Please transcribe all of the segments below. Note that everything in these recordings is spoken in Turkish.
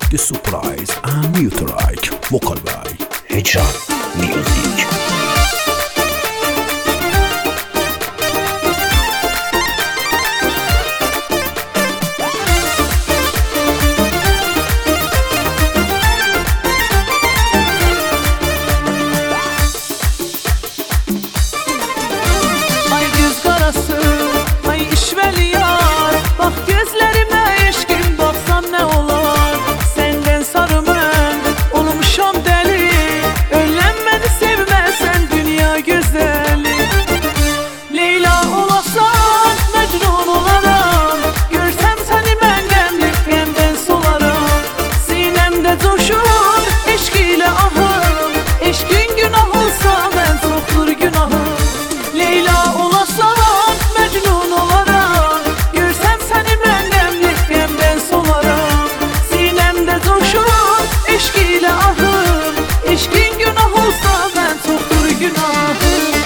The Surprise and New Track Vocal by Hicran Music. Ay göz karası, ay işveli yar. Bak gözlerime eşkin, baksan ne olar. Senden sarımın, olmuşam deli. Önlenmeni sevmezsen dünya güzeli. Leyla olasan, Mecnun olaram. Görsem seni ben gemden solarım. Sinemde coşur, eşk ile ahım. Eşkin günah olsa ben çoktur günahım. Leyla olasan, Mecnun olaram. Görsem seni ben gemden solarım. Sinemde coşur, eşk ile ahım. Eşkin günah olsa ben çoktur günahım.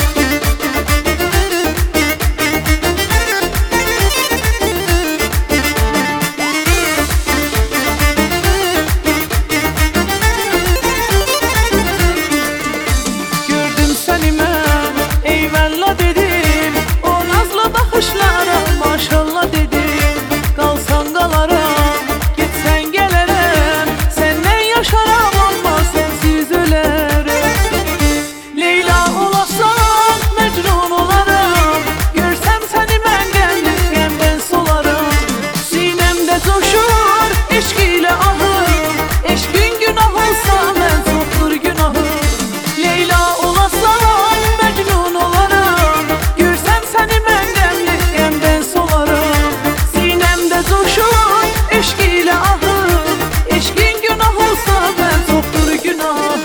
Gördüm seni mən, eyvallah dedim. O nazlı baxışlara maşallah dedim. Qalsan qalaram, getsən gələrəm. Səndən yaşaram amma sənsiz ölərəm. Leyla olasan, Mecnun olaram. Görsəm səni mən qəmdən solarım. Sinemdə coşur, eşq ilə ahım. Eşqin günah olsa mən çoktur günahım. Leyla olasan, Mecnun olaram. Görsem seni ben gemden solarım. Sinemde coşur, eşk ile ahım. Eşkin günah olsa ben çoktur günahım.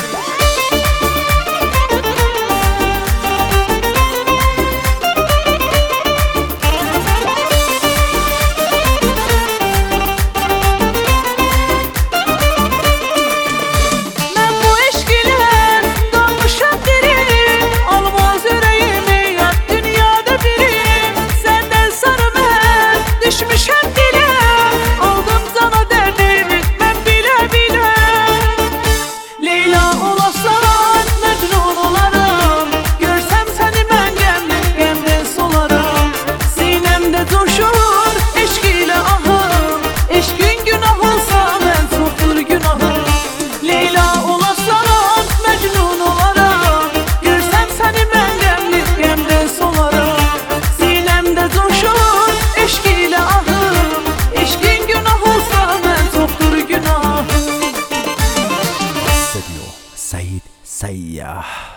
Ben bu eşk ile kalmışam diri. Almaz yüreğimi yat dünyada biri. Senden sarı ben düşmüşem dile. Aldım sana derdimi ben bile bile. Leyla olasan, Mecnun olaram. Görsem seni ben gemden solarım. Sinemde coşur, eşk ile ahım. Eşkin günah olsa ben çoktur günahım. Leyla olasan, Mecnun olaram. Görsem seni ben gemden solarım. Sinemde coşur, eşk ile ahım. Eşkin günah olsa ben çoktur günahım. Said Sayyah.